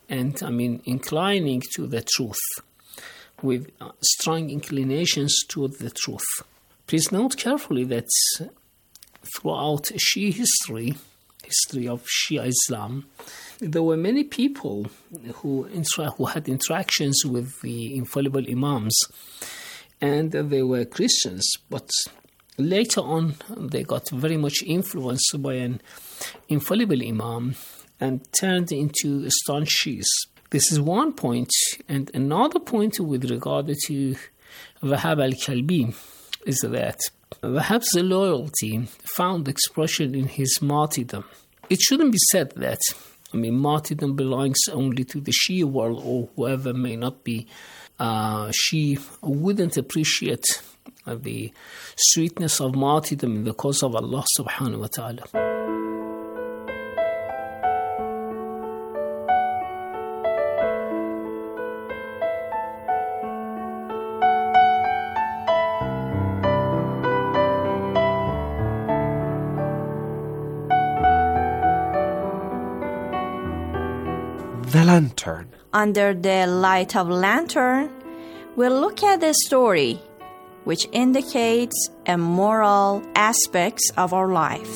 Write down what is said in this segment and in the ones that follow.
and inclining to the truth, with strong inclinations toward the truth. Please note carefully that throughout Shia history of Shia Islam, there were many people who had interactions with the infallible Imams, and they were Christians, but later on they got very much influenced by an infallible Imam and turned into staunch Shias. This is one point, and another point with regard to Wahab al-Kalbi is that Wahab's loyalty found expression in his martyrdom. It shouldn't be said that martyrdom belongs only to the Shia world, or whoever may not be Shia wouldn't appreciate the sweetness of martyrdom in the cause of Allah subhanahu wa ta'ala. The lantern. Under the light of lantern, we'll look at the story which indicates a moral aspects of our life.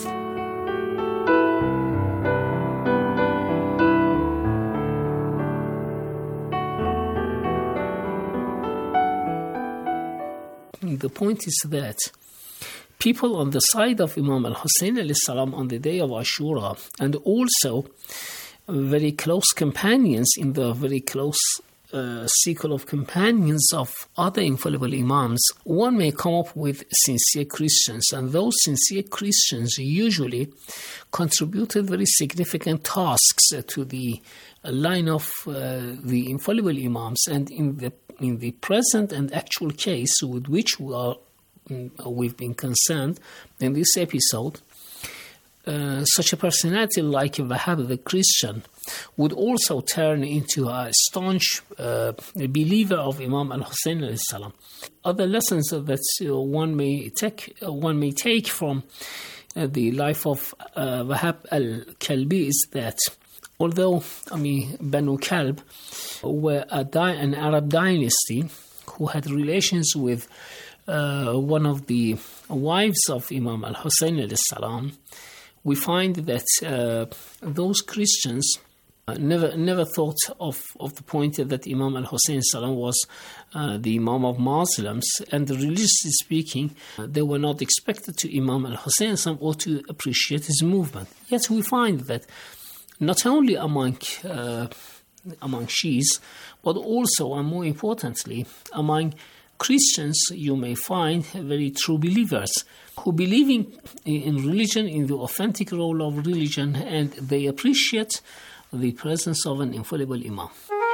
The point is that people on the side of Imam al-Hussein alayhi salam on the day of Ashura, and also very close companions in the very close circle of companions of other infallible Imams, one may come up with sincere Christians, and those sincere Christians usually contributed very significant tasks to the line of the infallible Imams. And in the present and actual case with which we've been concerned in this episode, such a personality like Wahab the Christian would also turn into a staunch believer of Imam al-Hussein alayhi salam. Other lessons that one may take from the life of Wahab al-Kalbi is that although Banu Kalb were an Arab dynasty who had relations with one of the wives of Imam al-Hussein alayhi salam, we find that those Christians never thought of the point that Imam al-Hussein salam was the Imam of Muslims, and religiously speaking, they were not expected to Imam al-Hussein salam or to appreciate his movement. Yet we find that not only among Shias, but also, and more importantly, among Christians, you may find very true believers who believe in religion, in the authentic role of religion, and they appreciate the presence of an infallible Imam.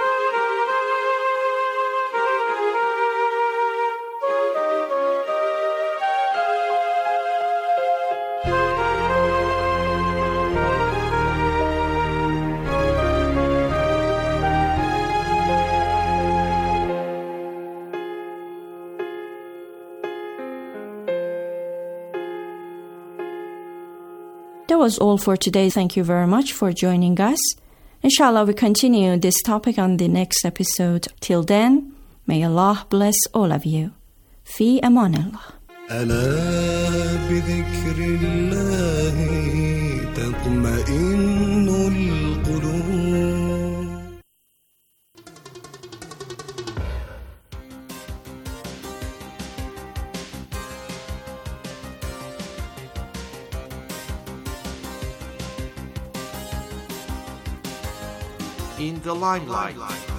That was all for today. Thank you very much for joining us. Inshallah, we continue this topic on the next episode. Till then, may Allah bless all of you. Fi aman Allah. ألا بذكر الله تطمئن القلوب. In the limelight.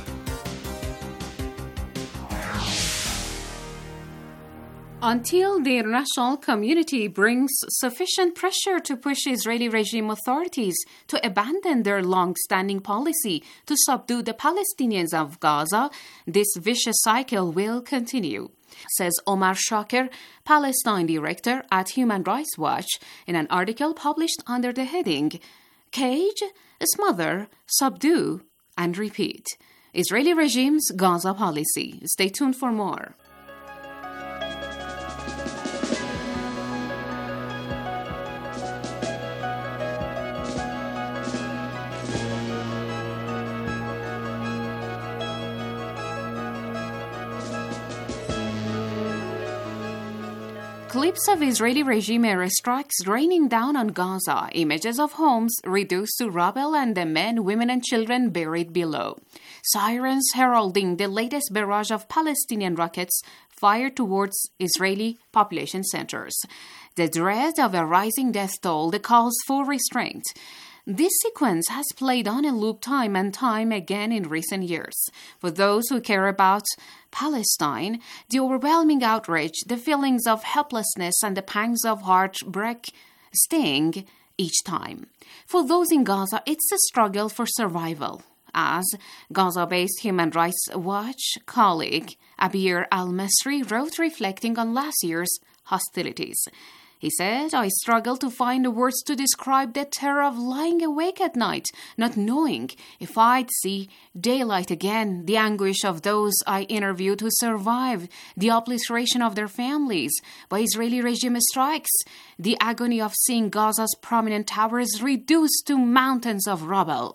Until the international community brings sufficient pressure to push Israeli regime authorities to abandon their long-standing policy to subdue the Palestinians of Gaza, this vicious cycle will continue, says Omar Shaker, Palestine director at Human Rights Watch, in an article published under the heading, Cage, Smother, Subdue, and Repeat. Israeli regime's Gaza policy. Stay tuned for more. Clips of Israeli regime airstrikes raining down on Gaza, images of homes reduced to rubble and the men, women and children buried below. Sirens heralding the latest barrage of Palestinian rockets fired towards Israeli population centers. The dread of a rising death toll, the calls for restraint. This sequence has played on a loop time and time again in recent years. For those who care about Palestine, the overwhelming outrage, the feelings of helplessness and the pangs of heartbreak sting each time. For those in Gaza, it's a struggle for survival. As Gaza-based Human Rights Watch colleague Abir Al-Masri wrote reflecting on last year's hostilities. He said, "I struggle to find the words to describe the terror of lying awake at night, not knowing if I'd see daylight again, the anguish of those I interviewed who survived, the obliteration of their families by Israeli regime strikes, the agony of seeing Gaza's prominent towers reduced to mountains of rubble."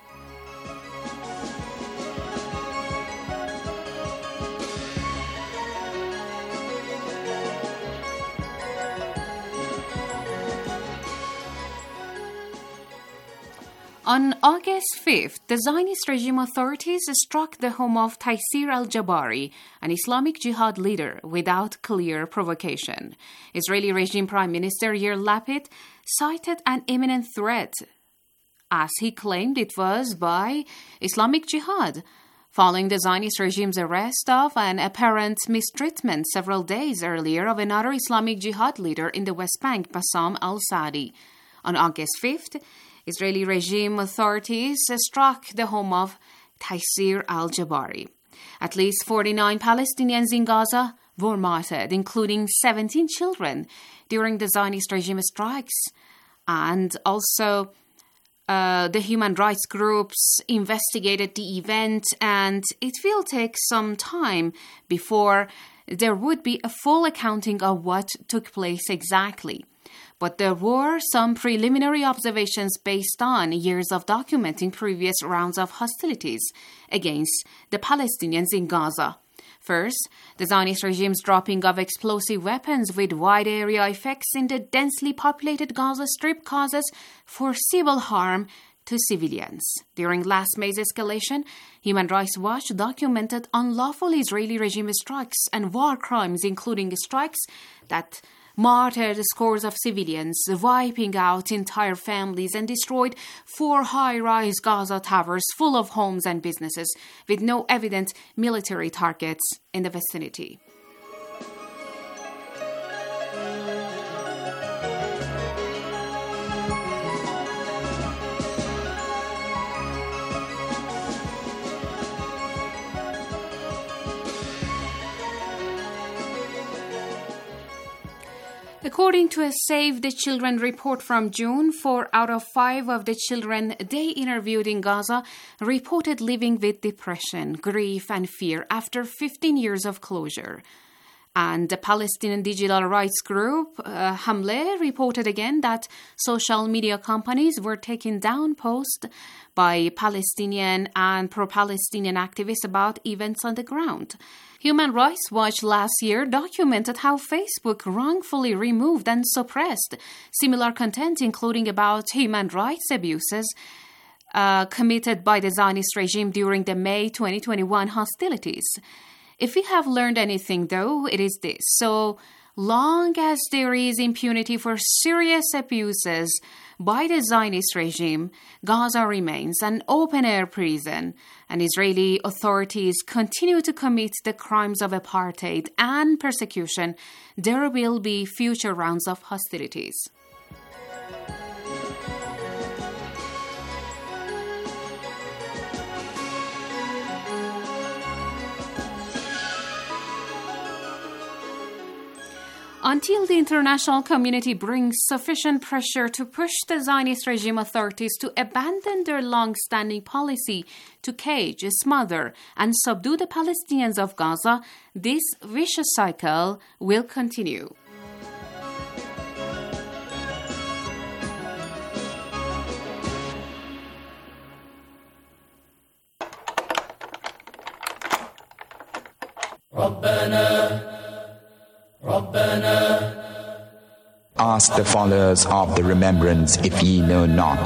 On August 5th, the Zionist regime authorities struck the home of Taysir al-Jabari, an Islamic Jihad leader, without clear provocation. Israeli regime Prime Minister Yair Lapid cited an imminent threat, as he claimed it was by Islamic Jihad, following the Zionist regime's arrest of an apparent mistreatment several days earlier of another Islamic Jihad leader in the West Bank, Bassam al-Saadi. On August 5th, Israeli regime authorities struck the home of Taysir al-Jabari. At least 49 Palestinians in Gaza were martyred, including 17 children, during the Zionist regime strikes. And also, the human rights groups investigated the event, and it will take some time before there would be a full accounting of what took place exactly. But there were some preliminary observations based on years of documenting previous rounds of hostilities against the Palestinians in Gaza. First, the Zionist regime's dropping of explosive weapons with wide area effects in the densely populated Gaza Strip causes foreseeable harm to civilians. During last May's escalation, Human Rights Watch documented unlawful Israeli regime strikes and war crimes, including strikes that martyred scores of civilians, wiping out entire families, and destroyed 4 high-rise Gaza towers full of homes and businesses, with no evident military targets in the vicinity. According to a Save the Children report from June, 4 out of 5 of the children they interviewed in Gaza reported living with depression, grief, and fear after 15 years of closure. And the Palestinian digital rights group, Hamle, reported again that social media companies were taking down posts by Palestinian and pro-Palestinian activists about events on the ground. Human Rights Watch last year documented how Facebook wrongfully removed and suppressed similar content, including about human rights abuses committed by the Zionist regime during the May 2021 hostilities. If we have learned anything, though, it is this. So long as there is impunity for serious abuses by the Zionist regime, Gaza remains an open-air prison, and Israeli authorities continue to commit the crimes of apartheid and persecution. There will be future rounds of hostilities. Until the international community brings sufficient pressure to push the Zionist regime authorities to abandon their long-standing policy to cage, smother, and subdue the Palestinians of Gaza, this vicious cycle will continue. ربنا ask the followers of the remembrance if ye know not.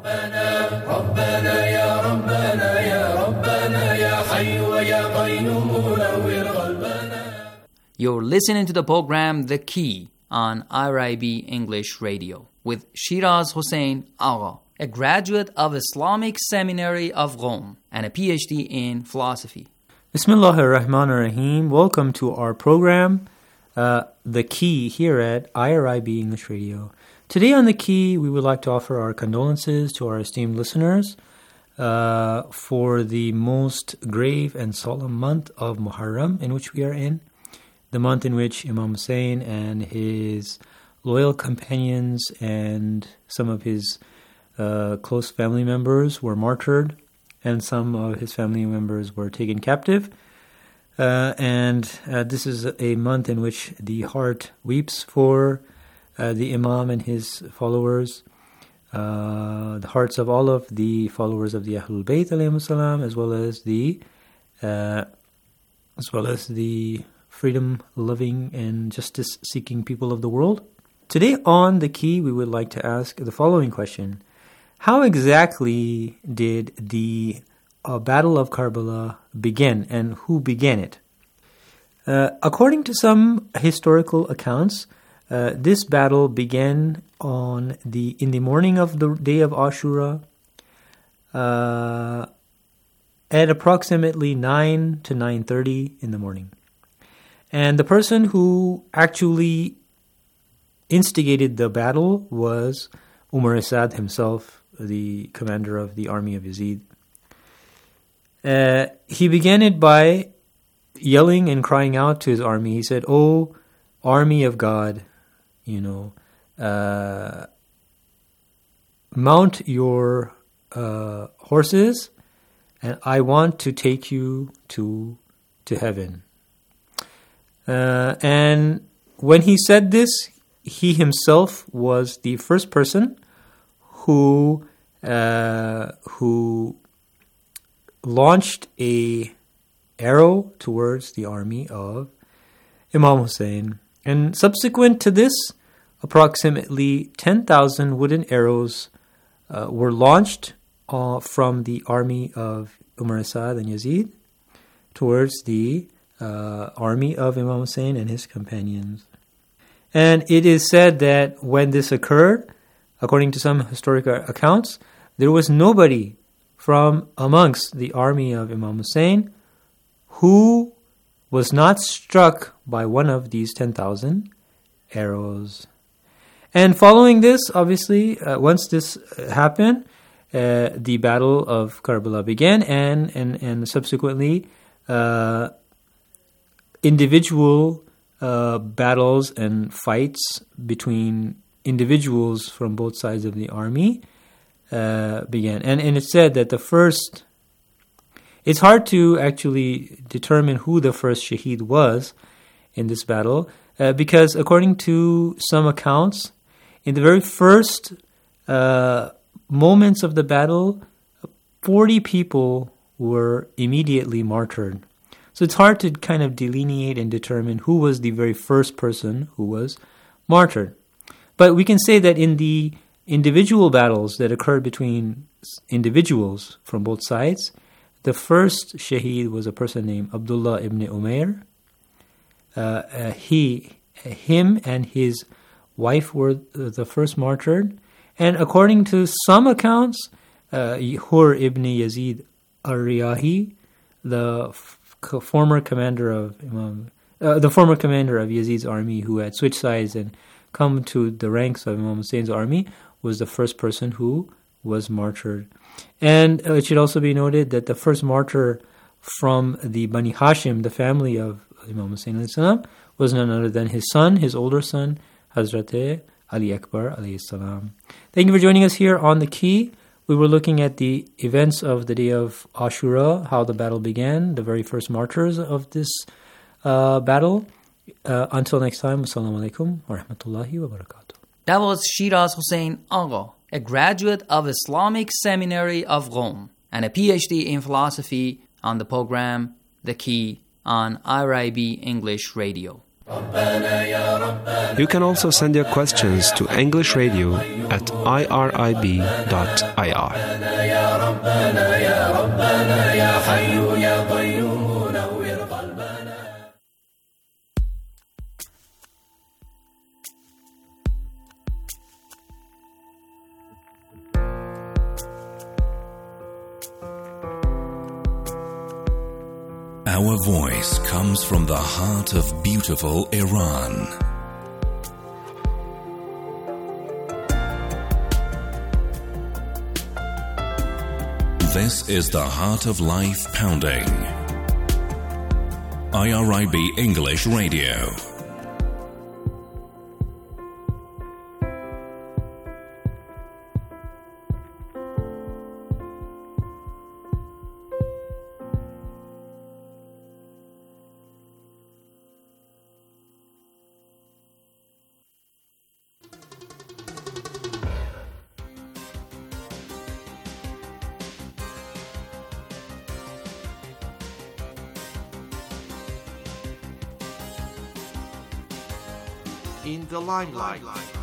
You're listening to the program The Key on IRIB English Radio with Shiraz Hussain Agha, a graduate of Islamic Seminary of Rome and a PhD in philosophy. Bismillahir Rahmanir Rahim. Welcome to our program, The Key, here at IRIB English Radio. Today on The Key, we would like to offer our condolences to our esteemed listeners for the most grave and solemn month of Muharram in which we are in, the month in which Imam Hussain and his loyal companions and some of his close family members were martyred, and some of his family members were taken captive. And this is a month in which the heart weeps for the Imam and his followers, the hearts of all of the followers of the Ahlul Bayt alayhimus salam, as well as the freedom-loving and justice-seeking people of the world. Today on The Key, we would like to ask the following question. How exactly did the Battle of Karbala begin, and who began it? According to some historical accounts, this battle began in the morning of the day of Ashura at approximately 9 to 9:30 in the morning. And the person who actually instigated the battle was Umar Asad himself, the commander of the army of Yazid. He began it by yelling and crying out to his army. He said, "O army of God, mount your horses, and I want to take you to heaven." And when he said this, he himself was the first person who launched a arrow towards the army of Imam Hussain. And subsequent to this, approximately 10,000 wooden arrows were launched from the army of Umar Asad and Yazid towards the army of Imam Hussain and his companions. And it is said that when this occurred, according to some historical accounts, there was nobody from amongst the army of Imam Hussain who was not struck by one of these 10,000 arrows. And following this, obviously, once this happened, the Battle of Karbala began, and subsequently individual battles and fights between individuals from both sides of the army began. And it's said that it's hard to actually determine who the first shaheed was in this battle, because according to some accounts, in the very first moments of the battle, 40 people were immediately martyred. So it's hard to kind of delineate and determine who was the very first person who was martyred. But we can say that in the individual battles that occurred between individuals from both sides, the first shaheed was a person named Abdullah ibn Umair. Him and his wife were the first martyred. And according to some accounts, Hur ibn Yazid al-Riyahi, the former commander of Yazid's army, who had switched sides and come to the ranks of Imam Hussein's army, was the first person who was martyred. And it should also be noted that the first martyr from the Bani Hashim, the family of Imam Hussain alayhi salam, was none other than his son, his older son, Hazrat Ali Akbar alayhi salam. Thank you for joining us here on The Key. We were looking at the events of the day of Ashura, how the battle began, the very first martyrs of this battle. Until next time, Assalamu alaikum wa rahmatullahi wa barakatuh. That was Shiraz Hussain Agha, a graduate of Islamic Seminary of Rome and a PhD in philosophy, on the program The Key on IRIB English Radio. You can also send your questions to English Radio at irib.ir. Our voice comes from the heart of beautiful Iran. This is the Heart of Life Pounding. IRIB English Radio. In the limelight.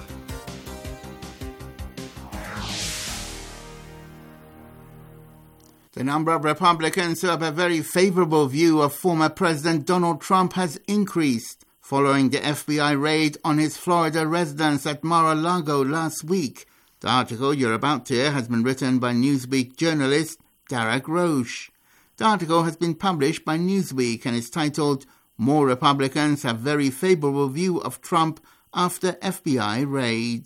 The number of Republicans who have a very favorable view of former President Donald Trump has increased following the FBI raid on his Florida residence at Mar-a-Lago last week. The article you're about to hear has been written by Newsweek journalist Darek Roche. The article has been published by Newsweek and is titled "More Republicans Have Very Favorable View of Trump After FBI Raid."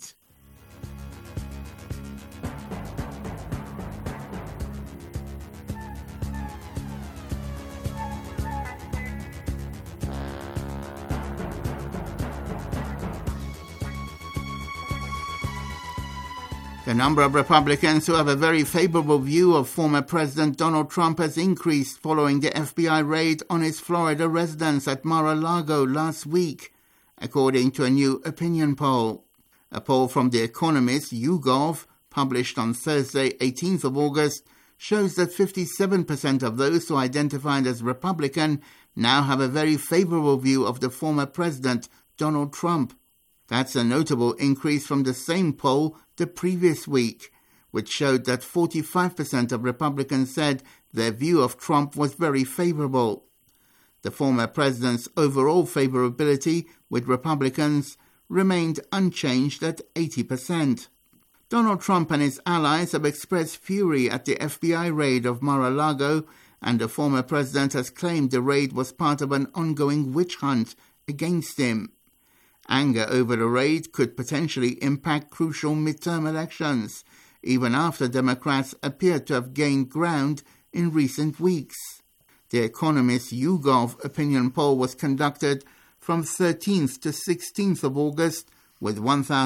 The number of Republicans who have a very favorable view of former President Donald Trump has increased following the FBI raid on his Florida residence at Mar-a-Lago last week, according to a new opinion poll. A poll from The Economist YouGov, published on Thursday, 18th of August, shows that 57% of those who identified as Republican now have a very favorable view of the former president, Donald Trump. That's a notable increase from the same poll the previous week, which showed that 45% of Republicans said their view of Trump was very favorable. The former president's overall favorability with Republicans remained unchanged at 80%. Donald Trump and his allies have expressed fury at the FBI raid of Mar-a-Lago, and the former president has claimed the raid was part of an ongoing witch hunt against him. Anger over the raid could potentially impact crucial midterm elections, even after Democrats appear to have gained ground in recent weeks. The Economist YouGov opinion poll was conducted from 13th to 16th of August with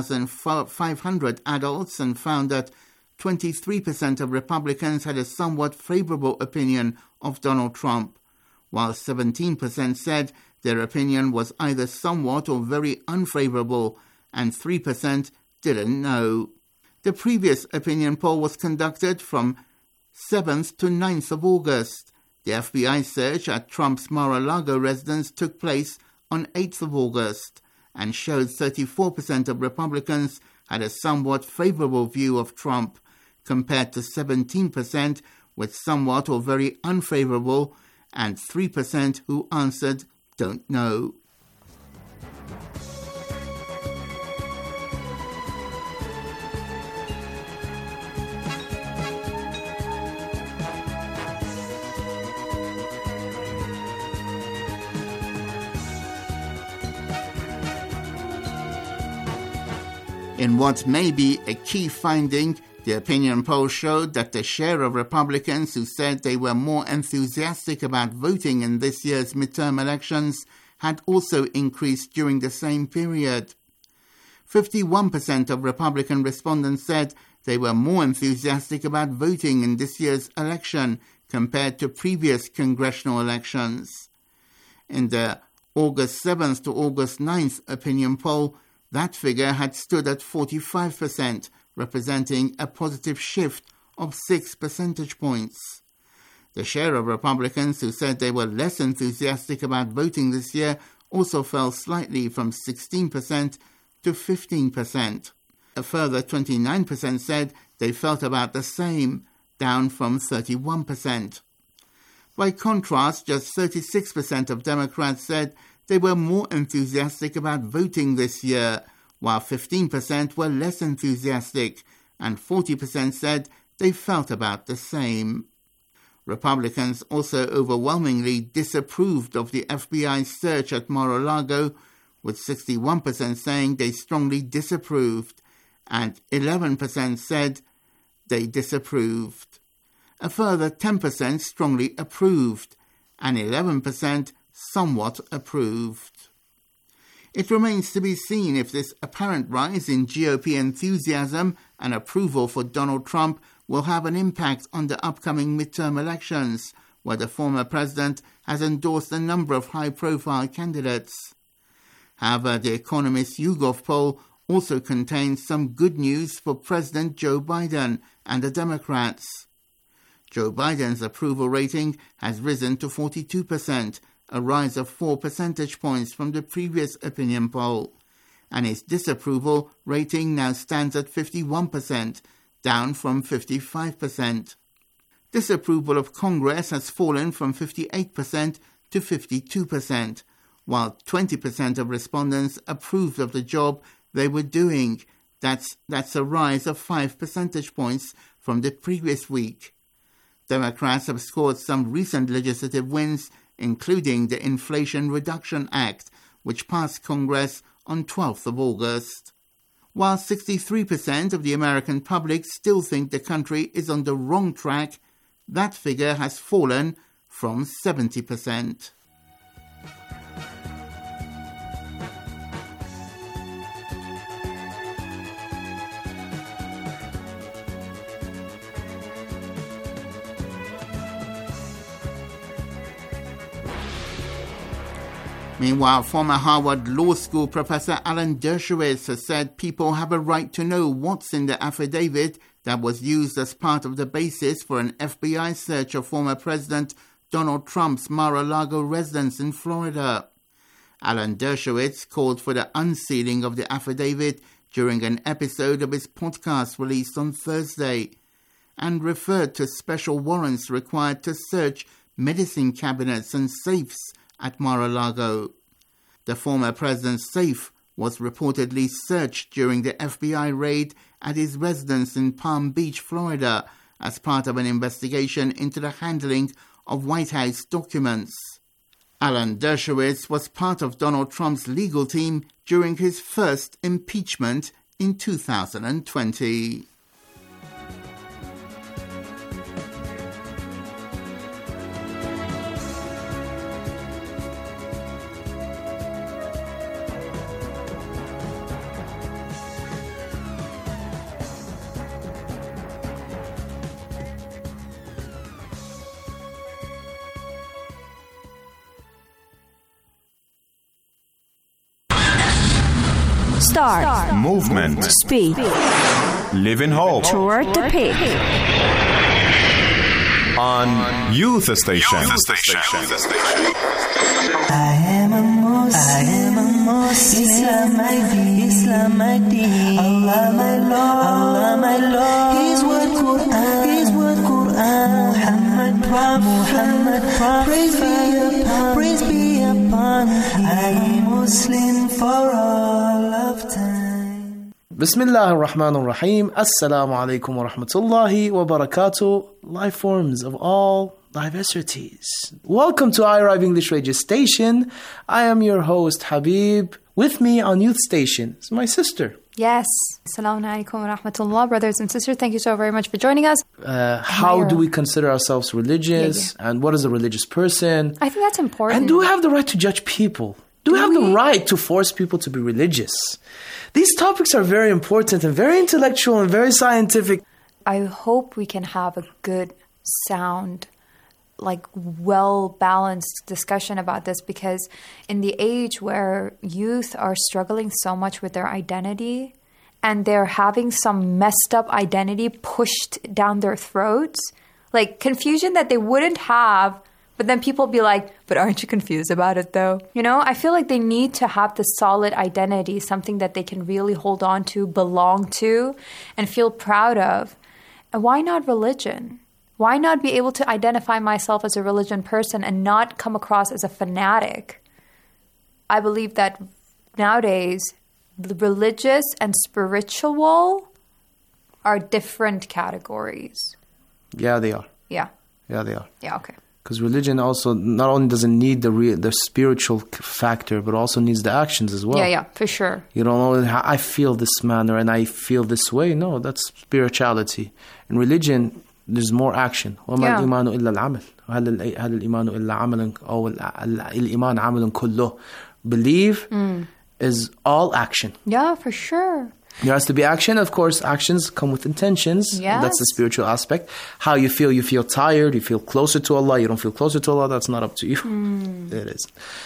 1,500 adults and found that 23% of Republicans had a somewhat favorable opinion of Donald Trump, while 17% said their opinion was either somewhat or very unfavorable, and 3% didn't know. The previous opinion poll was conducted from 7th to 9th of August. The FBI search at Trump's Mar-a-Lago residence took place on 8th of August and showed 34% of Republicans had a somewhat favorable view of Trump, compared to 17% with somewhat or very unfavorable and 3% who answered don't know. In what may be a key finding, the opinion poll showed that the share of Republicans who said they were more enthusiastic about voting in this year's midterm elections had also increased during the same period. 51% of Republican respondents said they were more enthusiastic about voting in this year's election compared to previous congressional elections. In the August 7th to August 9th opinion poll, that figure had stood at 45%, representing a positive shift of 6 percentage points. The share of Republicans who said they were less enthusiastic about voting this year also fell slightly from 16% to 15%. A further 29% said they felt about the same, down from 31%. By contrast, just 36% of Democrats said they were more enthusiastic about voting this year, while 15% were less enthusiastic, and 40% said they felt about the same. Republicans also overwhelmingly disapproved of the FBI search at Mar-a-Lago, with 61% saying they strongly disapproved, and 11% said they disapproved. A further 10% strongly approved, and 11% somewhat approved. It remains to be seen if this apparent rise in GOP enthusiasm and approval for Donald Trump will have an impact on the upcoming midterm elections, where the former president has endorsed a number of high-profile candidates. However, the Economist YouGov poll also contains some good news for President Joe Biden and the Democrats. Joe Biden's approval rating has risen to 42%, a rise of 4 percentage points from the previous opinion poll, and his disapproval rating now stands at 51%, down from 55%. Disapproval of Congress has fallen from 58% to 52%, while 20% of respondents approved of the job they were doing. That's a rise of 5 percentage points from the previous week. Democrats have scored some recent legislative wins, including the Inflation Reduction Act, which passed Congress on 12th of August. While 63% of the American public still think the country is on the wrong track, that figure has fallen from 70%. Meanwhile, former Harvard Law School professor Alan Dershowitz has said people have a right to know what's in the affidavit that was used as part of the basis for an FBI search of former President Donald Trump's Mar-a-Lago residence in Florida. Alan Dershowitz called for the unsealing of the affidavit during an episode of his podcast released on Thursday, and referred to special warrants required to search medicine cabinets and safes at Mar-a-Lago. The former president's safe was reportedly searched during the FBI raid at his residence in Palm Beach, Florida, as part of an investigation into the handling of White House documents. Alan Dershowitz was part of Donald Trump's legal team during his first impeachment in 2020. Start. Movement. Speed. Live in hope. Toward the peak. On Youth Station. I am a Muslim. Islam my deen. Allah my Lord. His word Quran. Muhammad Prophet. Praise be upon him. I am Muslim for all of time. Bismillah ar-Rahman ar-Rahim. Assalamu alaikum wa rahmatullahi wa barakatuh. Life forms of all diversities. Welcome to IRIB English Radio Station. I am your host, Habib. With me on Youth Station is my sister. Yes. Assalamu alaikum wa rahmatullah. Brothers and sisters, thank you so very much for joining us. How do we consider ourselves religious? Yeah. And what is a religious person? I think that's important. And do we have the right to judge people? Do we have the right to force people to be religious? These topics are very important and very intellectual and very scientific. I hope we can have a good, sound, well-balanced discussion about this, because in the age where youth are struggling so much with their identity and they're having some messed up identity pushed down their throats, confusion that they wouldn't have But then people be like, but aren't you confused about it though? You know, I feel like they need to have the solid identity, something that they can really hold on to, belong to, and feel proud of. And why not religion? Why not be able to identify myself as a religion person and not come across as a fanatic? I believe that nowadays, the religious and spiritual are different categories. Yeah, they are. Yeah. Yeah, they are. Yeah, okay. Because religion also not only doesn't need the spiritual factor, but also needs the actions as well. Yeah, for sure. You don't know, I feel this manner and I feel this way. No, that's spirituality. In religion, there's more action. وَمَا الْإِيمَانُ إِلَّا الْعَمَلُ هَلَ الْإِيمَانُ إِلَّا عَمَلٌ أو الْإِيمَانُ عَمَلٌ كُلُّهُ. Believe is all action. Yeah, for sure. There has to be action. Of course, actions come with intentions. Yes. That's the spiritual aspect. How you feel tired, you feel closer to Allah, you don't feel closer to Allah, that's not up to you. It is.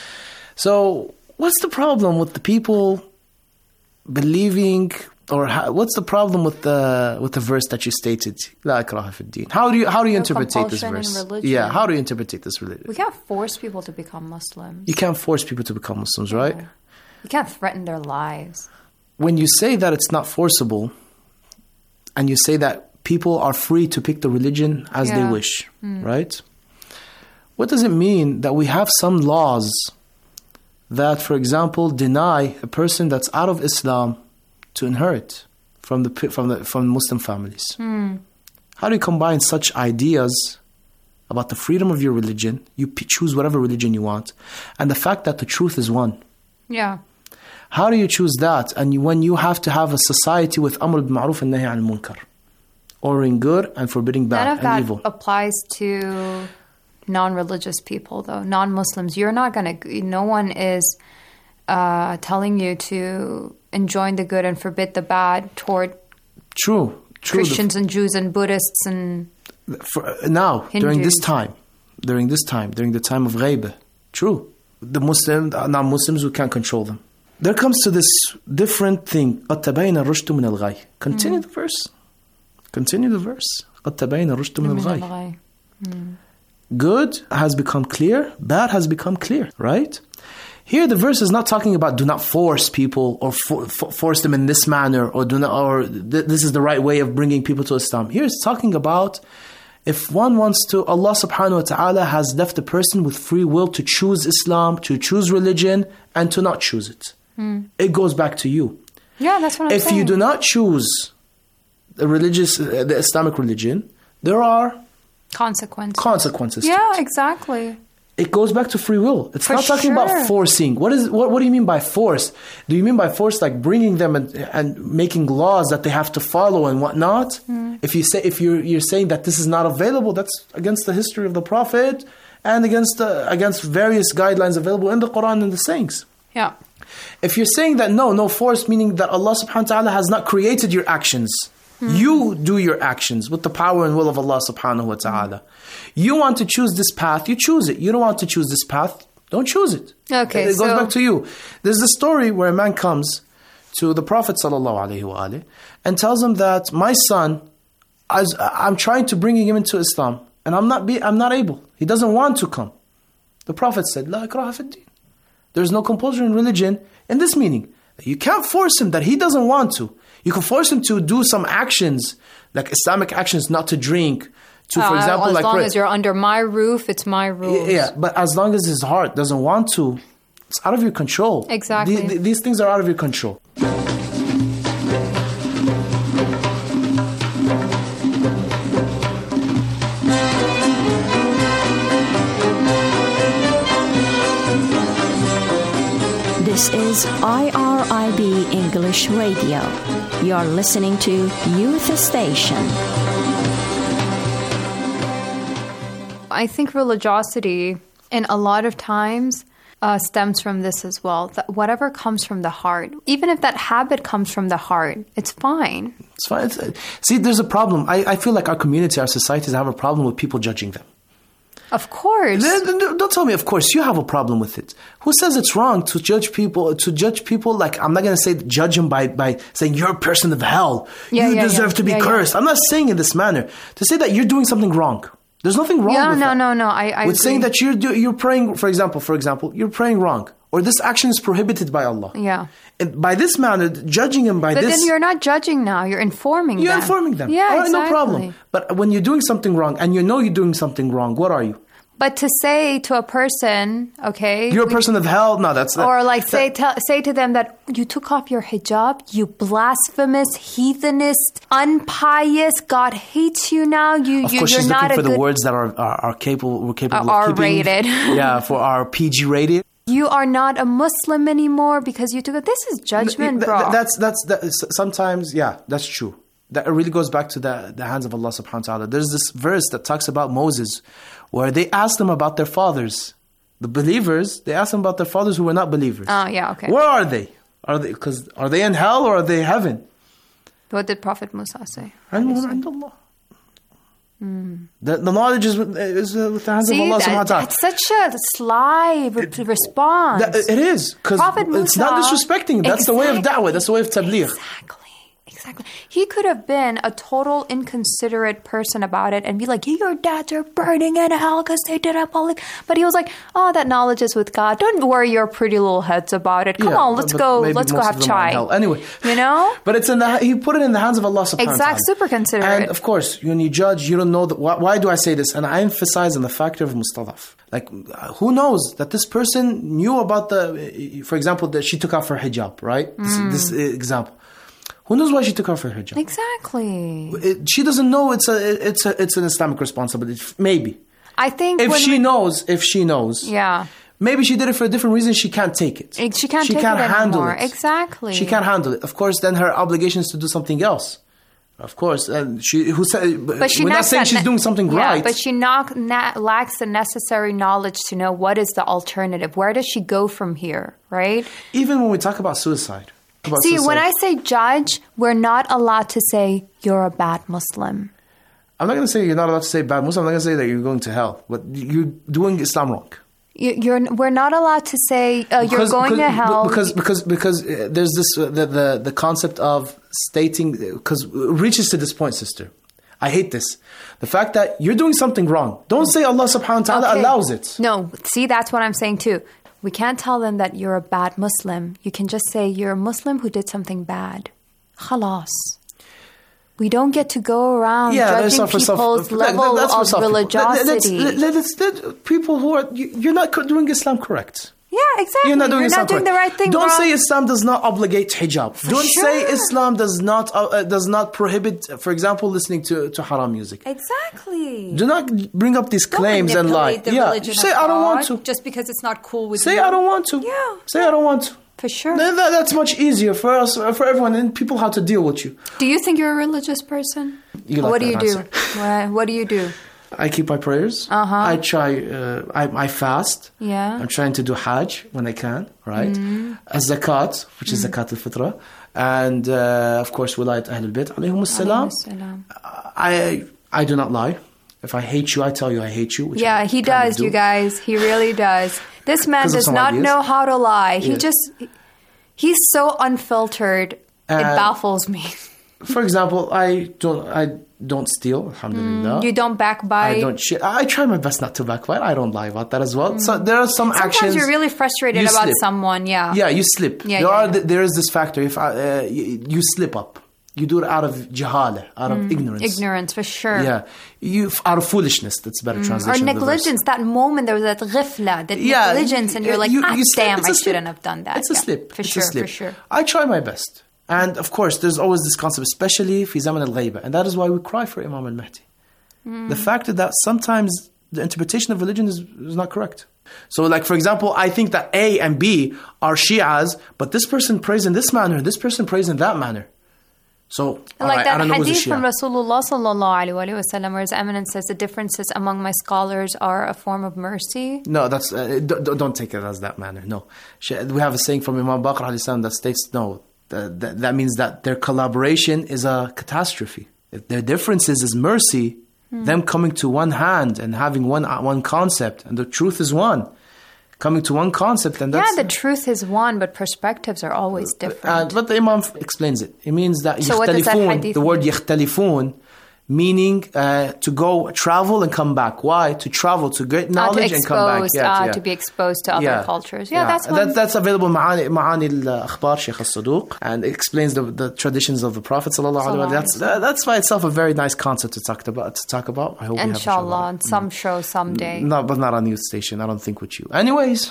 So, what's the problem with the people believing, or what's the problem with the verse that you stated? La ikraha fi ddin. How do you interpret this verse? Yeah, how do you interpret this religion? We can't force people to become Muslims. You can't force people to become Muslims, right? You can't threaten their lives. When you say that it's not forcible, and you say that people are free to pick the religion as they wish, right? What does it mean that we have some laws that, for example, deny a person that's out of Islam to inherit from Muslim families? How do you combine such ideas about the freedom of your religion? You choose whatever religion you want, and the fact that the truth is one. Yeah. How do you choose that? And when you have to have a society with Amr bil Ma'ruf and Nahy al Munkar, ordering good and forbidding bad and evil. That applies to non-religious people, though. Non-Muslims, no one is telling you to enjoin the good and forbid the bad toward True. Christians and Jews and Buddhists and now, Hindus. during the time of Ghaibah. True. The non-Muslims, we can't control them. There comes to this different thing. قَدْ تَبَيْنَ الرُّشْدُ مِنَ الْغَيِّ. Continue the verse. قَدْ تَبَيْنَ الرُّشْدُ مِنَ الْغَيِّ. Good has become clear. Bad has become clear. Right? Here the verse is not talking about do not force people or force them in this manner or this is the right way of bringing people to Islam. Here it's talking about if one wants to, Allah subhanahu wa ta'ala has left a person with free will to choose Islam, to choose religion, and to not choose it. It goes back to you. Yeah, that's what I'm saying. If you do not choose the Islamic religion, there are consequences. Yeah, exactly. It goes back to free will. It's not talking about forcing. What do you mean by force? Do you mean by force like bringing them and making laws that they have to follow and whatnot? If you're saying that this is not available, that's against the history of the Prophet and against various guidelines available in the Quran and the sayings. Yeah. If you're saying that no force, meaning that Allah subhanahu wa ta'ala has not created your actions. You do your actions with the power and will of Allah subhanahu wa ta'ala. You want to choose this path, you choose it. You don't want to choose this path, don't choose it. Okay, it goes back to you. There's a story where a man comes to the Prophet sallallahu alaihi wasallam and tells him that my son, I'm trying to bring him into Islam and I'm not able. He doesn't want to come. The Prophet said, La ikraha fi ddin. There's no compulsion in religion in this meaning. You can't force him that he doesn't want to. You can force him to do some actions, like Islamic actions, not to drink. For example, as long as you're under my roof, it's my rules. Yeah, but as long as his heart doesn't want to, it's out of your control. Exactly. These things are out of your control. This is IRIB English Radio. You're listening to Youth Station. I think religiosity, in a lot of times, stems from this as well. That whatever comes from the heart, even if that habit comes from the heart, it's fine. It's fine. See, there's a problem. I feel like our community, our societies have a problem with people judging them. Of course. Don't tell me, of course. You have a problem with it. Who says it's wrong to judge people? Like, I'm not going to say judge them by saying you're a person of hell. You deserve to be cursed. I'm not saying in this manner. To say that you're doing something wrong. There's nothing wrong with that. No. I with agree. saying that you're praying, for example, you're praying wrong, or this action is prohibited by Allah. Yeah. And by this manner, judging him by But this... then you're not judging now. You're informing them. You're informing them. Yeah, All right, exactly. no problem. But when you're doing something wrong, and you know you're doing something wrong, what are you? But to say to a person, okay... You're a person of hell? No, that's not... Or like say to them that you took off your hijab, you blasphemous, heathenist, unpious, God hates you now. Of course, you're she's not looking for the good, words that we're capable of keeping. R-rated. Yeah, for our PG rated. You are not a Muslim anymore because you took it. This is judgment, bro. That's sometimes, yeah, that's true. That really goes back to the hands of Allah subhanahu wa ta'ala. There's this verse that talks about Moses, where they asked them about their fathers. The believers, they asked them about their fathers who were not believers. Oh, yeah, okay. Where are they? Are they in hell or are they in heaven? What did Prophet Musa say? Allah. The knowledge is with the hands of Allah subhanahu wa ta'ala. That's such a sly response. It is, because it's not disrespecting. That's the way of da'wah. That's the way of tabligh. Exactly. He could have been a total inconsiderate person about it and be like, your dads are burning in hell because they did it public. But he was like, that knowledge is with God. Don't worry your pretty little heads about it. Come on, let's go have chai. Anyway. You know? But he put it in the hands of Allah subhanahu wa ta'ala. Super considerate. And of course, when you judge, you don't know why do I say this? And I emphasize on the factor of mustadaf. Like, who knows that this person knew about for example, that she took off her hijab, right? This example. Who knows why she took off her hijab? Exactly. She doesn't know it's an Islamic responsibility. Maybe. I think if she knows. Yeah. Maybe she did it for a different reason. She can't take it. She can't handle it. Exactly. She can't handle it. Of course, then her obligation is to do something else. Of course, we're not saying she's doing something right. But she lacks the necessary knowledge to know what is the alternative. Where does she go from here, right? Even when we talk about suicide. When I say judge, we're not allowed to say you're a bad Muslim. I'm not going to say you're not allowed to say bad Muslim. I'm not going to say that you're going to hell. But you're doing Islam wrong. We're not allowed to say you're going to hell. Because there's this the concept of stating, because it reaches to this point, sister. I hate this. The fact that you're doing something wrong. Don't say Allah subhanahu wa ta'ala allows it. No, see, that's what I'm saying too. We can't tell them that you're a bad Muslim. You can just say you're a Muslim who did something bad. Khalas. We don't get to go around judging people's level of religiosity. People who are... You're not doing Islam correct. Yeah, exactly. You're not doing the right thing. Don't say Islam does not obligate hijab. Don't say Islam does not prohibit, for example, listening to haram music. Exactly. Do not bring up these claims and lie. Say I don't want to. Just because it's not cool with you. Say I don't want to. Yeah. Say I don't want to. For sure. That's much easier for us, for everyone, and people how to deal with you. Do you think you're a religious person? What do you do? What do you do? I keep my prayers. I try. I fast. Yeah. I'm trying to do Hajj when I can. Right. As zakat, which is zakat al-fitra, and of course, wilayat Ahl al-Bayt alayhum as-salam. I do not lie. If I hate you, I tell you I hate you. Yeah, he does, you guys. He really does. This man does not know how to lie. He's so unfiltered. It baffles me. For example, I don't steal, alhamdulillah. You don't backbite. I don't shit. I try my best not to backbite. I don't lie about that as well. So there are some actions. Sometimes you're really frustrated about someone, yeah. Yeah, you slip. There is this factor. If you slip up. You do it out of jahala, out of ignorance. Ignorance, for sure. Yeah. Out of foolishness, that's a better translation. Or negligence, that moment there was that ghifla, that negligence, and you're like, damn, I shouldn't have done that. It's a slip. For sure. I try my best. And of course, there's always this concept, especially fi zaman al-ghayba. And that is why we cry for Imam al-Mahdi. The fact that sometimes the interpretation of religion is not correct. So like, for example, I think that A and B are Shi'as, but this person prays in this manner, and this person prays in that manner. So, like that hadith from Rasulullah sallallahu alaihi wasallam, where His Eminence says the differences among my scholars are a form of mercy. No, that's don't take it as that manner. No, we have a saying from Imam Baqir alayhi salam that states no. That means that their collaboration is a catastrophe. If their differences is mercy, them coming to one hand and having one concept, and the truth is one. Coming to one concept, and that's... the truth is one, but perspectives are always different. But the Imam explains it. It means that so what does that hadith the word يختلفون meaning to go travel and come back. Why? To travel, to get knowledge and come back. To be exposed to other cultures. That's available in Ma'ani al-Akhbar, Sheikh al-Saduq, and it explains the traditions of the Prophet That's by itself a very nice concept to talk about. I hope inshallah, on some show someday. No, but not on Youth Station. I don't think with you. Anyways.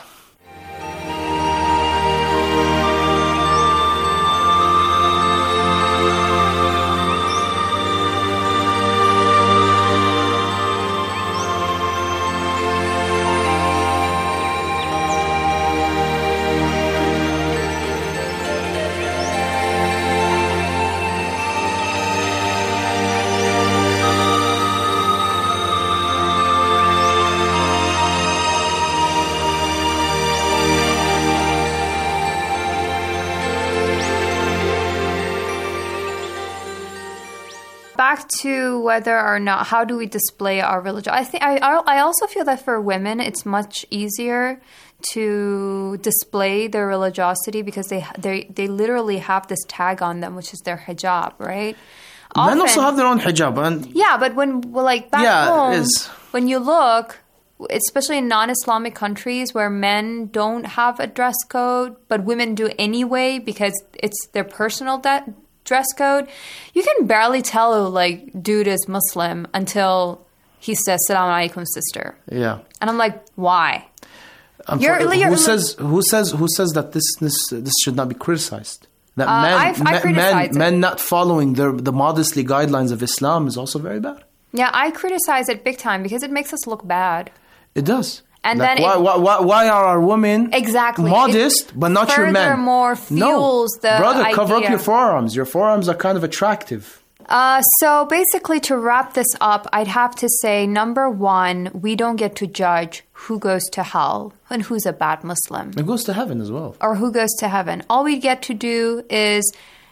Back to whether or not, how do we display our religion? I also feel that for women, it's much easier to display their religiosity because they literally have this tag on them, which is their hijab, right? Men also have their own hijab. But back home, when you look, especially in non-Islamic countries where men don't have a dress code, but women do anyway because it's their personal dress code, you can barely tell dude is Muslim until he says "Salaam alaikum, sister." Yeah, and I'm like, why? Who says that this should not be criticized? That men not following the modesty guidelines of Islam is also very bad. Yeah, I criticize it big time because it makes us look bad. It does. And why are our women modest but not your men? Furthermore, fuels the brother, idea. cover up your forearms. Your forearms are kind of attractive. So basically, to wrap this up, I'd have to say, number one, we don't get to judge who goes to hell and who's a bad Muslim. It goes to heaven as well. Or who goes to heaven. All we get to do is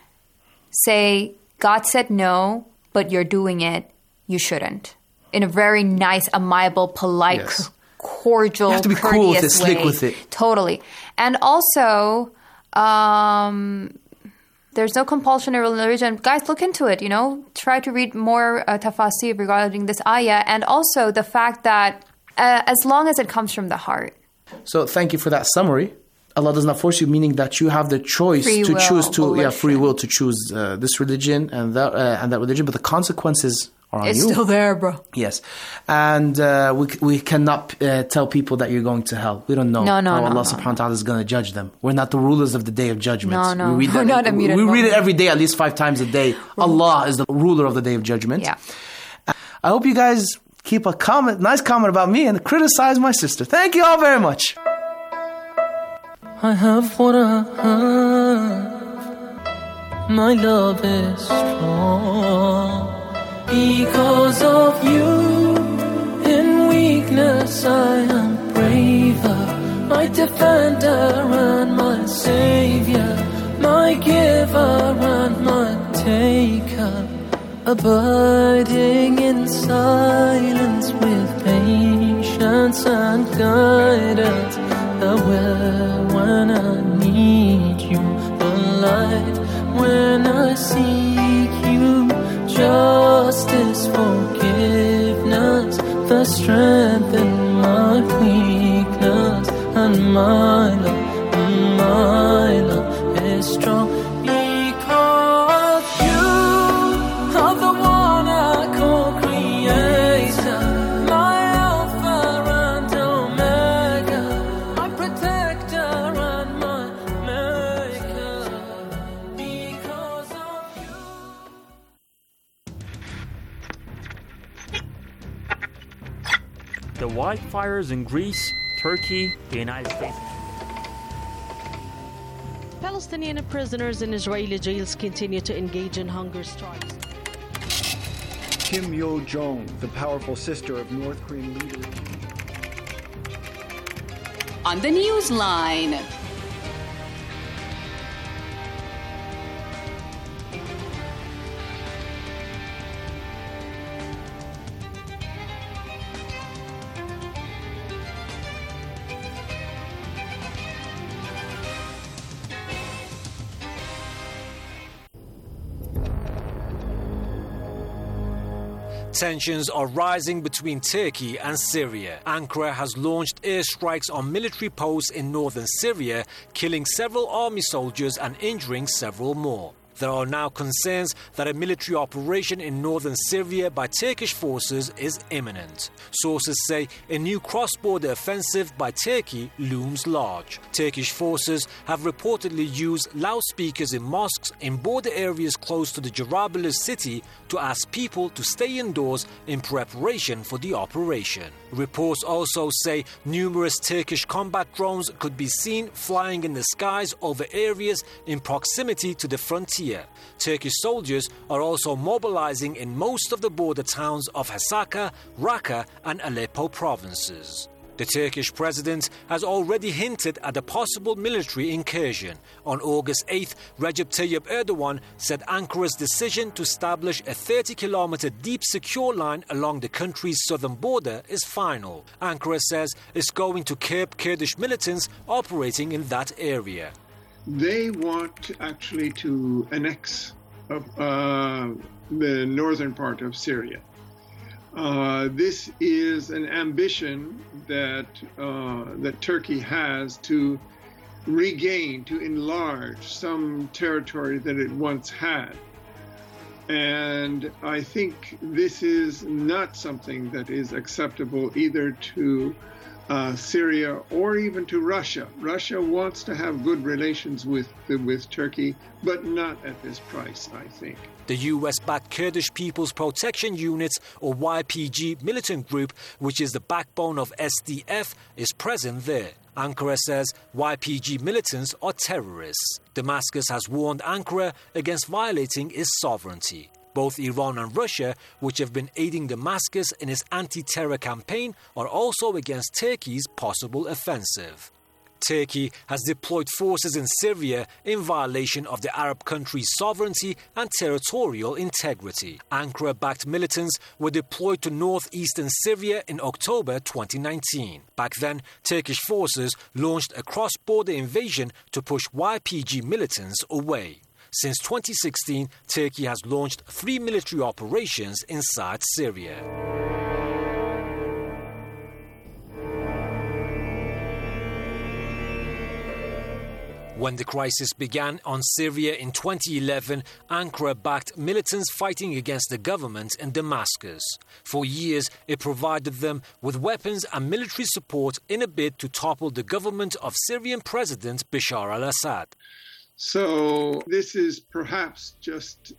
say, God said no, but you're doing it. You shouldn't. In a very nice, amiable, polite, cordial, you have to be cool with it, slick with it. Totally. And also, there's no compulsion in religion. Guys, look into it, Try to read more tafasir regarding this ayah. And also the fact that as long as it comes from the heart. So thank you for that summary. Allah does not force you, meaning that you have the choice to choose free will to choose this religion and that religion. But the consequences are on you. It's still there, bro. Yes. And we cannot tell people that you're going to hell. We don't know how Allah subhanahu wa ta'ala is going to judge them. We're not the rulers of the Day of Judgment. No. We read it every day, at least 5 times a day. Allah is the ruler of the Day of Judgment. Yeah. I hope you guys keep a nice comment about me and criticize my sister. Thank you all very much. I have what I have. My love is strong. Because of you, in weakness I am braver. My defender and my savior, my giver and my taker. Abiding in silence with patience and guidance. Aware when I need you, the light when I seek you. Justice, forgiveness, the strength in my weakness, and my love is strong because you are the one I call creator, my Alpha and Omega, my protector and my maker, because of you. The wildfires in Greece, Turkey, the United States. Palestinian prisoners in Israeli jails continue to engage in hunger strikes. Kim Yo-jong, the powerful sister of North Korean leader. On the Newsline. Tensions are rising between Turkey and Syria. Ankara has launched airstrikes on military posts in northern Syria, killing several army soldiers and injuring several more. There are now concerns that a military operation in northern Syria by Turkish forces is imminent. Sources say a new cross-border offensive by Turkey looms large. Turkish forces have reportedly used loudspeakers in mosques in border areas close to the Jarablus city to ask people to stay indoors in preparation for the operation. Reports also say numerous Turkish combat drones could be seen flying in the skies over areas in proximity to the frontier. Turkish soldiers are also mobilizing in most of the border towns of Hasaka, Raqqa and Aleppo provinces. The Turkish president has already hinted at a possible military incursion. On August 8th, Recep Tayyip Erdogan said Ankara's decision to establish a 30-kilometer deep secure line along the country's southern border is final. Ankara says it's going to curb Kurdish militants operating in that area. They want actually to annex the northern part of Syria. This is an ambition that Turkey has to regain, to enlarge some territory that it once had. And I think this is not something that is acceptable either to Syria or even to Russia. Russia wants to have good relations with Turkey, but not at this price, I think. The US-backed Kurdish People's Protection Unit, or YPG militant group, which is the backbone of SDF, is present there. Ankara says YPG militants are terrorists. Damascus has warned Ankara against violating its sovereignty. Both Iran and Russia, which have been aiding Damascus in its anti-terror campaign, are also against Turkey's possible offensive. Turkey has deployed forces in Syria in violation of the Arab country's sovereignty and territorial integrity. Ankara-backed militants were deployed to northeastern Syria in October 2019. Back then, Turkish forces launched a cross-border invasion to push YPG militants away. Since 2016, Turkey has launched 3 military operations inside Syria. When the crisis began on Syria in 2011, Ankara backed militants fighting against the government in Damascus. For years, it provided them with weapons and military support in a bid to topple the government of Syrian President Bashar al-Assad. So this is perhaps just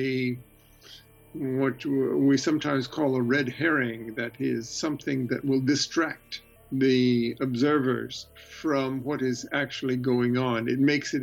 what we sometimes call a red herring, that is something that will distract the observers from what is actually going on. It makes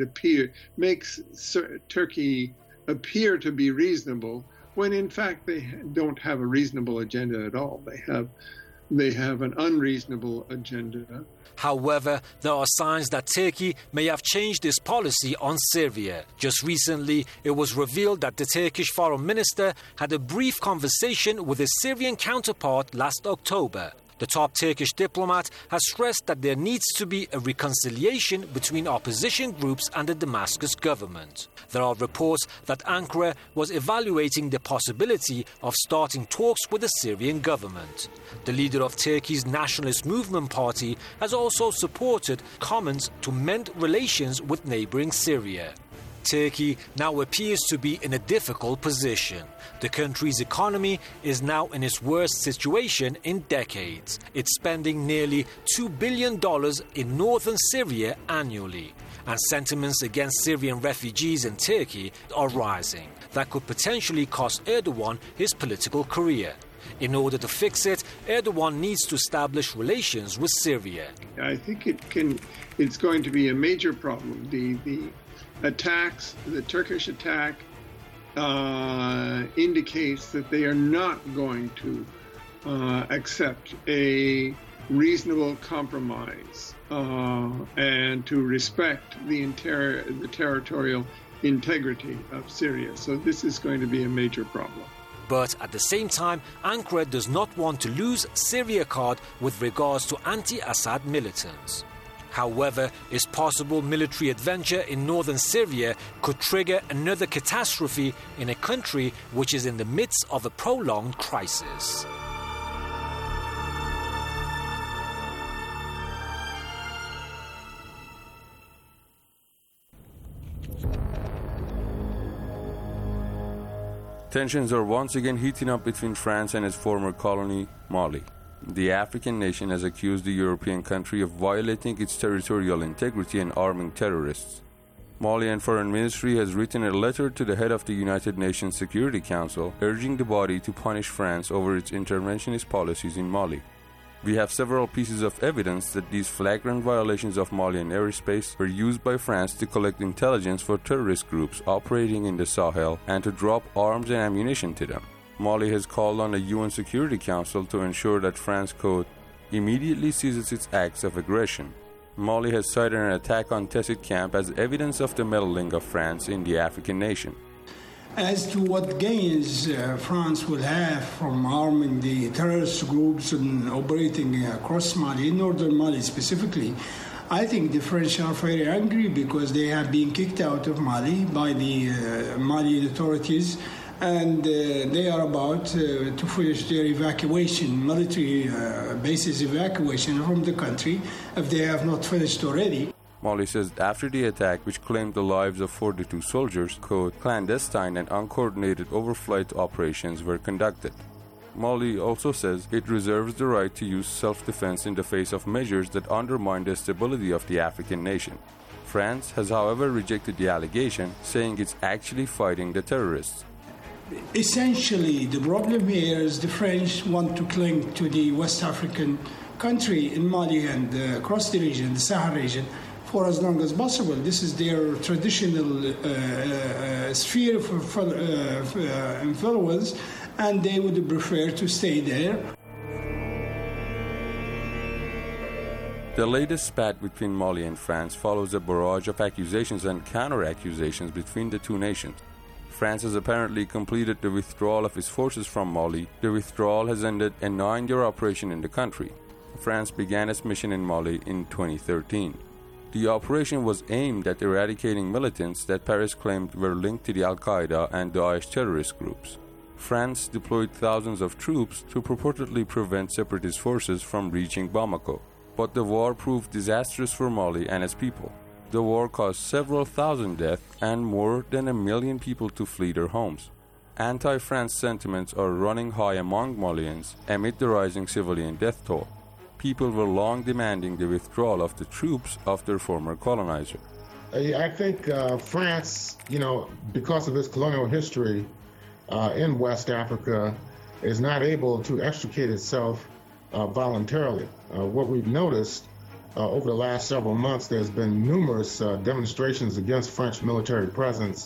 Turkey appear to be reasonable when in fact they don't have a reasonable agenda at all. They have an unreasonable agenda. However, there are signs that Turkey may have changed its policy on Syria. Just recently, it was revealed that the Turkish foreign minister had a brief conversation with his Syrian counterpart last October. The top Turkish diplomat has stressed that there needs to be a reconciliation between opposition groups and the Damascus government. There are reports that Ankara was evaluating the possibility of starting talks with the Syrian government. The leader of Turkey's Nationalist Movement Party has also supported comments to mend relations with neighboring Syria. Turkey now appears to be in a difficult position. The country's economy is now in its worst situation in decades. It's spending nearly $2 billion in northern Syria annually. And sentiments against Syrian refugees in Turkey are rising. That could potentially cost Erdogan his political career. In order to fix it, Erdogan needs to establish relations with Syria. I think it's going to be a major problem. The Turkish attack indicates that they are not going to accept a reasonable compromise and to respect the territorial integrity of Syria. So this is going to be a major problem. But at the same time, Ankara does not want to lose Syria card with regards to anti-Assad militants. However, it's possible military adventure in northern Syria could trigger another catastrophe in a country which is in the midst of a prolonged crisis. Tensions are once again heating up between France and its former colony, Mali. The African nation has accused the European country of violating its territorial integrity and arming terrorists. Malian Foreign Ministry has written a letter to the head of the United Nations Security Council urging the body to punish France over its interventionist policies in Mali. We have several pieces of evidence that these flagrant violations of Malian airspace were used by France to collect intelligence for terrorist groups operating in the Sahel and to drop arms and ammunition to them. Mali has called on the UN Security Council to ensure that France, quote, immediately ceases its acts of aggression. Mali has cited an attack on Tessit camp as evidence of the meddling of France in the African nation. As to what gains France will have from arming the terrorist groups and operating across Mali, northern Mali specifically, I think the French are very angry because they have been kicked out of Mali by the Malian authorities, and they are about to finish their evacuation, military bases evacuation from the country, if they have not finished already. Mali says after the attack, which claimed the lives of 42 soldiers, quote, clandestine and uncoordinated overflight operations were conducted. Mali also says it reserves the right to use self-defense in the face of measures that undermine the stability of the African nation. France has, however, rejected the allegation, saying it's actually fighting the terrorists. Essentially, the problem here is the French want to cling to the West African country in Mali and across the region, the Sahel region, for as long as possible. This is their traditional sphere of influence, and they would prefer to stay there. The latest spat between Mali and France follows a barrage of accusations and counter-accusations between the two nations. France has apparently completed the withdrawal of its forces from Mali. The withdrawal has ended a 9-year operation in the country. France began its mission in Mali in 2013. The operation was aimed at eradicating militants that Paris claimed were linked to the Al-Qaeda and Daesh terrorist groups. France deployed thousands of troops to purportedly prevent separatist forces from reaching Bamako. But the war proved disastrous for Mali and its people. The war caused several thousand deaths and more than 1 million people to flee their homes. Anti-France sentiments are running high among Malians amid the rising civilian death toll. People were long demanding the withdrawal of the troops of their former colonizer. I think France, because of its colonial history in West Africa, is not able to extricate itself voluntarily. What we've noticed over the last several months, there's been numerous demonstrations against French military presence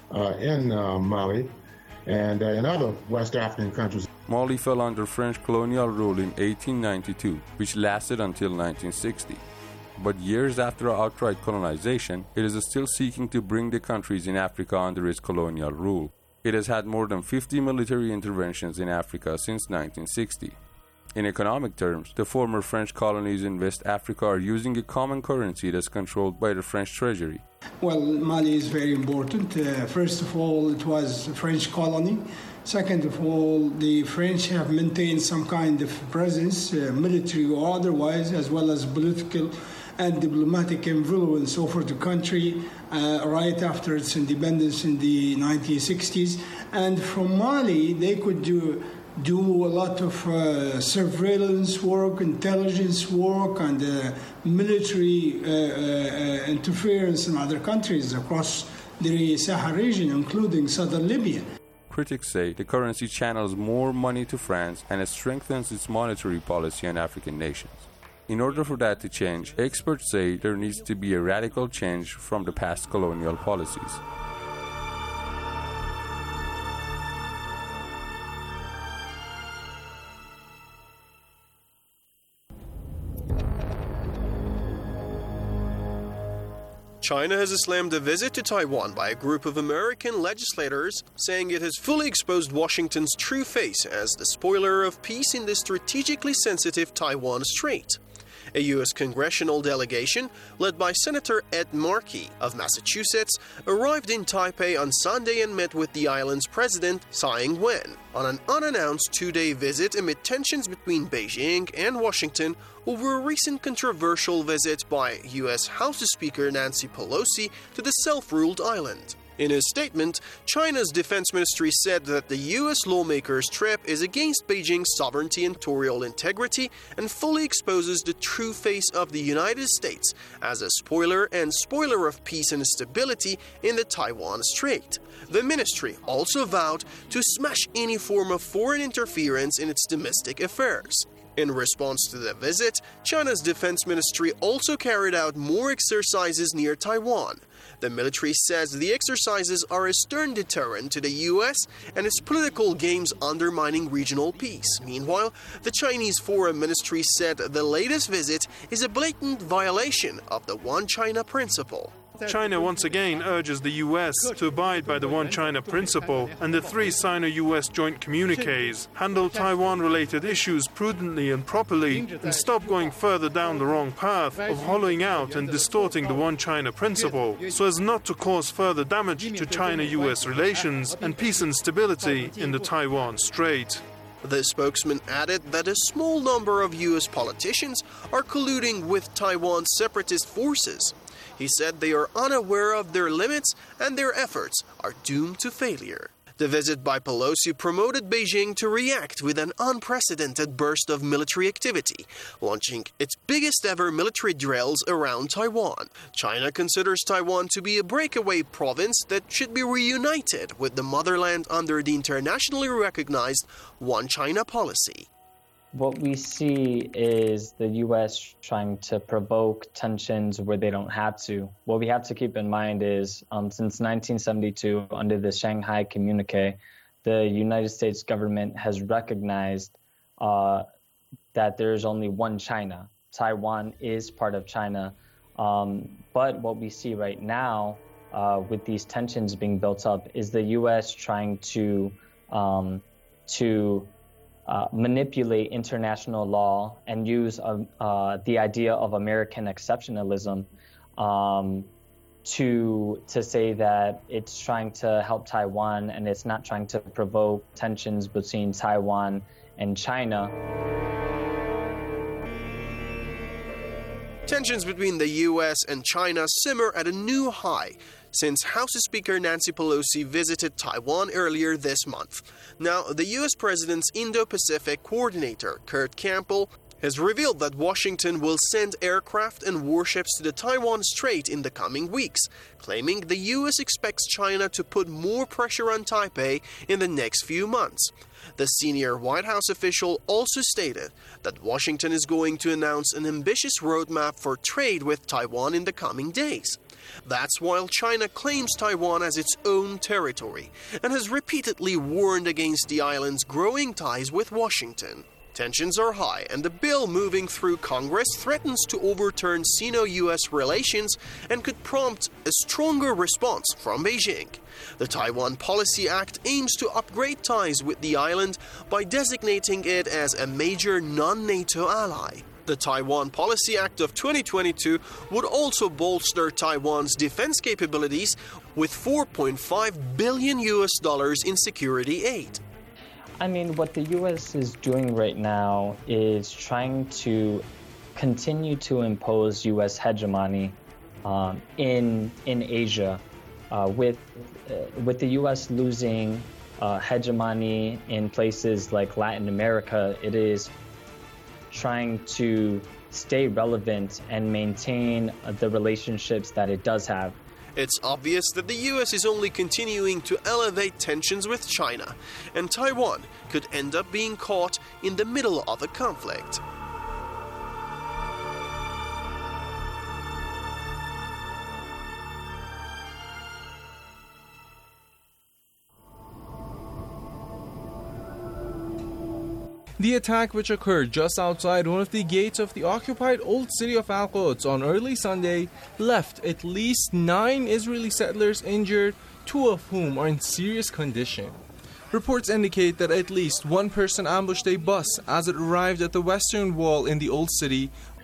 in Mali and in other West African countries. Mali fell under French colonial rule in 1892, which lasted until 1960. But years after outright colonization, it is still seeking to bring the countries in Africa under its colonial rule. It has had more than 50 military interventions in Africa since 1960. In economic terms, the former French colonies in West Africa are using a common currency that's controlled by the French treasury. Well, Mali is very important. First of all, it was a French colony. Second of all, the French have maintained some kind of presence, military or otherwise, as well as political and diplomatic influence over the country right after its independence in the 1960s. And from Mali, they could do a lot of surveillance work, intelligence work, and military interference in other countries across the Sahel region, including southern Libya. Critics say the currency channels more money to France and it strengthens its monetary policy on African nations. In order for that to change, experts say there needs to be a radical change from the past colonial policies. China has slammed a visit to Taiwan by a group of American legislators, saying it has fully exposed Washington's true face as the spoiler of peace in the strategically sensitive Taiwan Strait. A U.S. congressional delegation, led by Senator Ed Markey of Massachusetts, arrived in Taipei on Sunday and met with the island's president, Tsai Ing-wen, on an unannounced two-day visit amid tensions between Beijing and Washington over a recent controversial visit by U.S. House Speaker Nancy Pelosi to the self-ruled island. In a statement, China's defense ministry said that the U.S. lawmakers' trip is against Beijing's sovereignty and territorial integrity and fully exposes the true face of the United States as a spoiler of peace and stability in the Taiwan Strait. The ministry also vowed to smash any form of foreign interference in its domestic affairs. In response to the visit, China's defense ministry also carried out more exercises near Taiwan. The military says the exercises are a stern deterrent to the U.S. and its political games undermining regional peace. Meanwhile, the Chinese Foreign Ministry said the latest visit is a blatant violation of the One China principle. China once again urges the U.S. to abide by the One China principle and the 3 Sino-U.S. joint communiques, handle Taiwan-related issues prudently and properly, and stop going further down the wrong path of hollowing out and distorting the One China principle, so as not to cause further damage to China-U.S. relations and peace and stability in the Taiwan Strait. The spokesman added that a small number of U.S. politicians are colluding with Taiwan's separatist forces. He said they are unaware of their limits and their efforts are doomed to failure. The visit by Pelosi promoted Beijing to react with an unprecedented burst of military activity, launching its biggest ever military drills around Taiwan. China considers Taiwan to be a breakaway province that should be reunited with the motherland under the internationally recognized One China policy. What we see is the U.S. trying to provoke tensions where they don't have to. What we have to keep in mind is, since 1972, under the Shanghai Communique, the United States government has recognized that there is only one China. Taiwan is part of China. But what we see right now, with these tensions being built up, is the U.S. trying to manipulate international law and use the idea of American exceptionalism to say that it's trying to help Taiwan and it's not trying to provoke tensions between Taiwan and China. Tensions between the U.S. and China simmer at a new high since House Speaker Nancy Pelosi visited Taiwan earlier this month. Now, the U.S. President's Indo-Pacific coordinator, Kurt Campbell, has revealed that Washington will send aircraft and warships to the Taiwan Strait in the coming weeks, claiming the U.S. expects China to put more pressure on Taipei in the next few months. The senior White House official also stated that Washington is going to announce an ambitious roadmap for trade with Taiwan in the coming days. That's while China claims Taiwan as its own territory and has repeatedly warned against the island's growing ties with Washington. Tensions are high, and the bill moving through Congress threatens to overturn Sino-U.S. relations and could prompt a stronger response from Beijing. The Taiwan Policy Act aims to upgrade ties with the island by designating it as a major non-NATO ally. The Taiwan Policy Act of 2022 would also bolster Taiwan's defense capabilities with $4.5 billion in security aid. I mean, what the U.S. is doing right now is trying to continue to impose U.S. hegemony in Asia, with the U.S. losing hegemony in places like Latin America. It is trying to stay relevant and maintain the relationships that it does have. It's obvious that the U.S. is only continuing to elevate tensions with China, and Taiwan could end up being caught in the middle of a conflict. The attack, which occurred just outside one of the gates of the occupied old city of Al-Quds on early Sunday, left at least 9 Israeli settlers injured, 2 of whom are in serious condition. Reports indicate that at least one person ambushed a bus as it arrived at the western wall in the old city.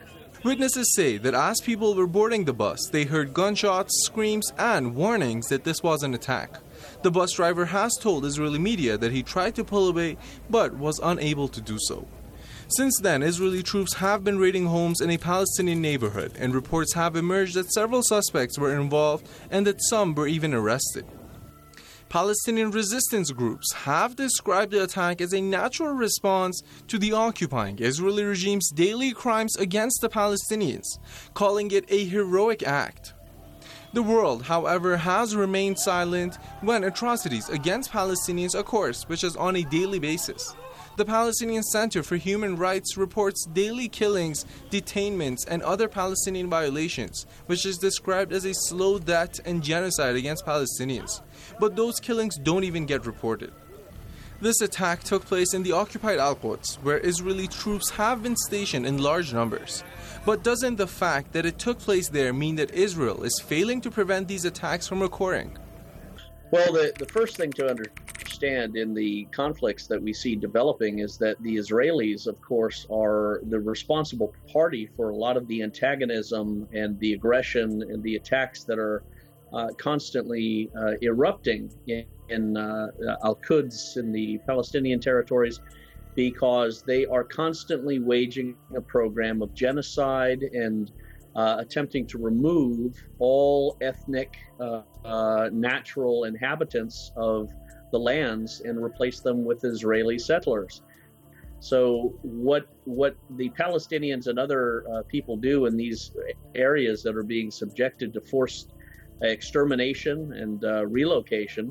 Witnesses say that as people were boarding the bus, they heard gunshots, screams, and warnings that this was an attack. The bus driver has told Israeli media that he tried to pull away but was unable to do so. Since then, Israeli troops have been raiding homes in a Palestinian neighborhood, and reports have emerged that several suspects were involved and that some were even arrested. Palestinian resistance groups have described the attack as a natural response to the occupying Israeli regime's daily crimes against the Palestinians, calling it a heroic act. The world, however, has remained silent when atrocities against Palestinians occur, which is on a daily basis. The Palestinian Center for Human Rights reports daily killings, detainments, and other Palestinian violations, which is described as a slow death and genocide against Palestinians. But those killings don't even get reported. This attack took place in the occupied Al-Quds, where Israeli troops have been stationed in large numbers. But doesn't the fact that it took place there mean that Israel is failing to prevent these attacks from occurring? Well, the first thing to understand in the conflicts that we see developing is that the Israelis, of course, are the responsible party for a lot of the antagonism and the aggression and the attacks that are constantly erupting in Al-Quds, in the Palestinian territories, because they are constantly waging a program of genocide and attempting to remove all ethnic, natural inhabitants of the lands and replace them with Israeli settlers. So what the Palestinians and other people do in these areas that are being subjected to forced extermination and relocation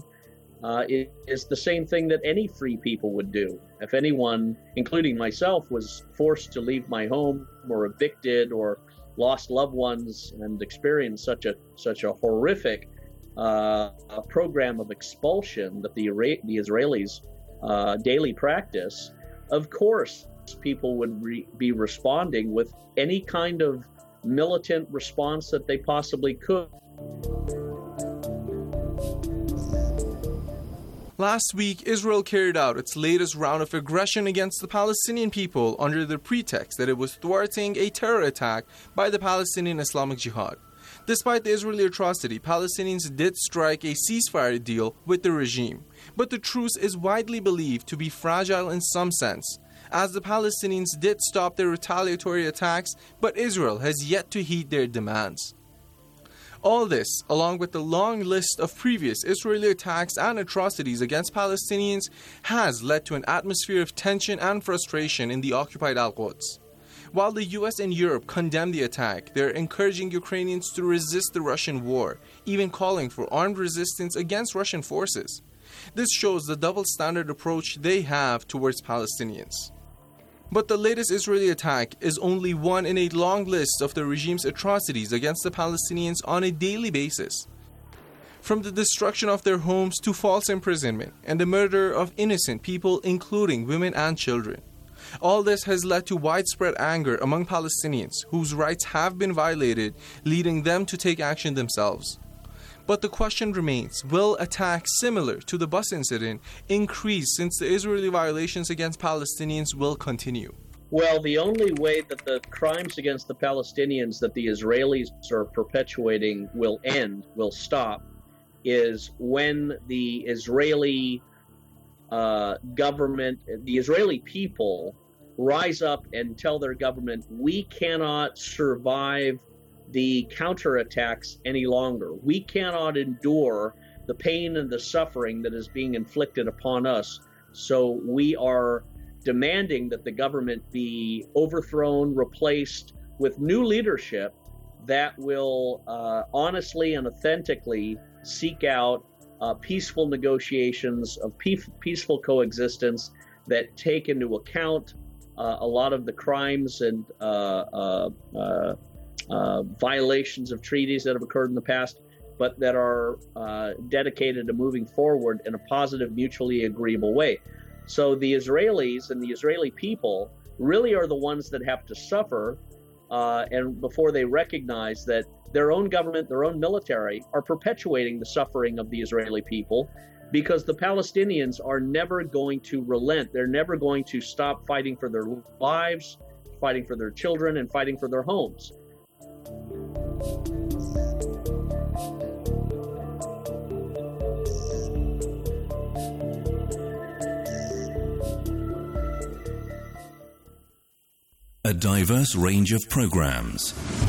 is the same thing that any free people would do. If anyone, including myself, was forced to leave my home or evicted or lost loved ones and experienced such a horrific program of expulsion that the Israelis daily practice, of course people would be responding with any kind of militant response that they possibly could. Last week, Israel carried out its latest round of aggression against the Palestinian people under the pretext that it was thwarting a terror attack by the Palestinian Islamic Jihad. Despite the Israeli atrocity, Palestinians did strike a ceasefire deal with the regime, but the truce is widely believed to be fragile in some sense, as the Palestinians did stop their retaliatory attacks, but Israel has yet to heed their demands. All this, along with the long list of previous Israeli attacks and atrocities against Palestinians, has led to an atmosphere of tension and frustration in the occupied Al-Quds. While the US and Europe condemn the attack, they're encouraging Ukrainians to resist the Russian war, even calling for armed resistance against Russian forces. This shows the double-standard approach they have towards Palestinians. But the latest Israeli attack is only one in a long list of the regime's atrocities against the Palestinians on a daily basis. From the destruction of their homes to false imprisonment and the murder of innocent people, including women and children. All this has led to widespread anger among Palestinians whose rights have been violated, leading them to take action themselves. But the question remains, will attacks similar to the bus incident increase since the Israeli violations against Palestinians will continue? Well, the only way that the crimes against the Palestinians that the Israelis are perpetuating will end, will stop, is when the Israeli government, the Israeli people rise up and tell their government, we cannot survive the counterattacks any longer. We cannot endure the pain and the suffering that is being inflicted upon us. So we are demanding that the government be overthrown, replaced with new leadership that will honestly and authentically seek out peaceful negotiations of peaceful coexistence that take into account a lot of the crimes and violations of treaties that have occurred in the past, but that are dedicated to moving forward in a positive, mutually agreeable way. So the Israelis and the Israeli people really are the ones that have to suffer, and before they recognize that their own government, their own military are perpetuating the suffering of the Israeli people, because the Palestinians are never going to relent. They're never going to stop fighting for their lives, fighting for their children, and fighting for their homes. A diverse range of programs,